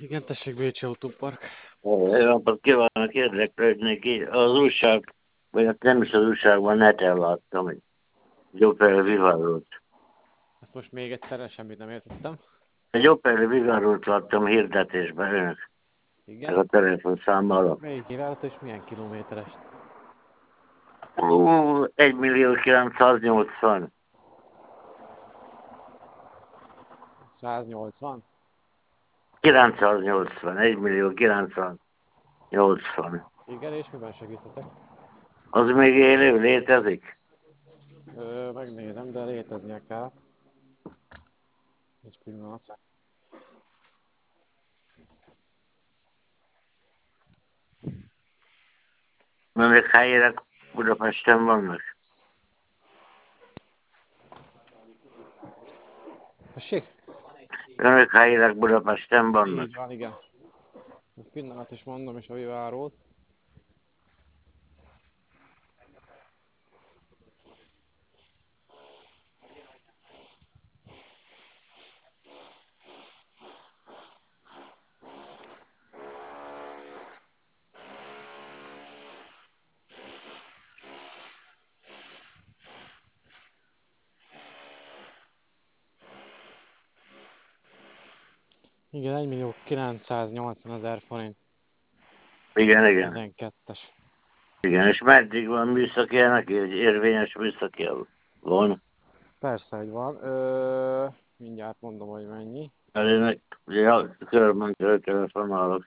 Igen, tessék, Bécsi Autópark. Jó napot kívánok, érdeklődnék így. Az újság, vagy hát nem is az újságban, neten láttam, hogy Opel Vivarót. Ezt most még egyszerre semmit nem értettem. Egy Opel Vivarót láttam hirdetésben önök, meg Igen. a telefonszámmal. Melyik kívánatot és milyen kilométeres? 1.980.000. 180? 980, 1.980.000. Igen, és miben segíthetek? Az még élő létezik? Megnézem, de léteznie kell. Egy pillanat. Mert még helyére Budapesten vannak. Tessék? Önök helyileg Budapesten vannak. Így van, igen. Egy pillanat is mondom, és a Vivárót. Igen, 1.980.000 forint. Igen, igen. 12-es. Igen, és meddig van műszaki neki, hogy érvényes műszaki van? Persze, hogy van. Mindjárt mondom, hogy mennyi. Elének, ugye a körmentől telefonálok.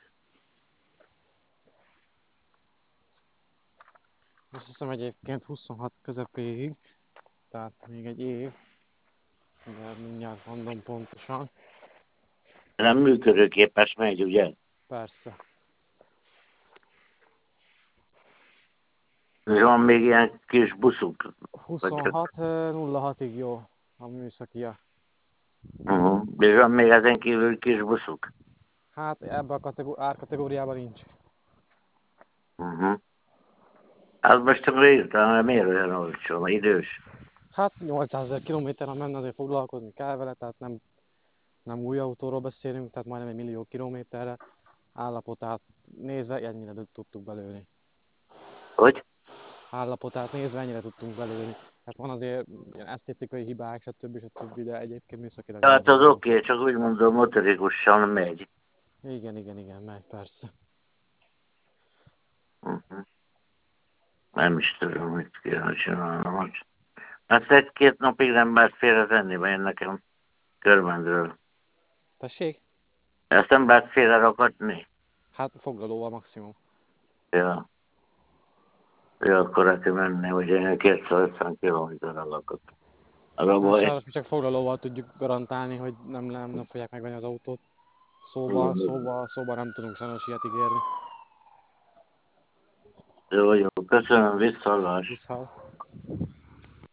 Azt hiszem egyébként 26 közepéig, tehát még egy év. De mindjárt mondom pontosan. Nem működőképes megy, ugye? Persze. És van még ilyen kis buszuk. Vagy csak, 26.06-ig jó a műszakia. És van még ezen kívül kis buszuk. Hát ebben a árkategóriában nincs. Az most csak írtam, miért olyan olcsó, idős? Hát 800.000 kilométeren menne, azért foglalkozni kell vele, tehát nem új autóról beszélünk, tehát majdnem 1 millió kilométerre. Állapotát nézve ennyire tudtuk belőni. Hogy? Állapotát nézve ennyire tudtunk belőni. Hát van azért ilyen esztétikai hibák, stb. De egyébként műszakilag Hát rendben az van. oké, csak úgy mondom, motorikusan megy. Igen, megy persze. Uh-huh. Nem is tudom, mit kéne csinálnom. Hát egy-két napig nem lehet félretenni, mert én nekem körmendről. Tessék? Ezt nem lehet félre rakatni. Hát foglalóval maximum. Ja. Ja, akkor neki menni, hogy én 250 kilométerre lakok. Az a Hát baj. sajnos mi csak foglalóval tudjuk garantálni, hogy nem fogják megvenni az autót. Szóval nem tudunk sajnos ilyet ígérni. Jó, köszönöm, visszahallás. Viszont.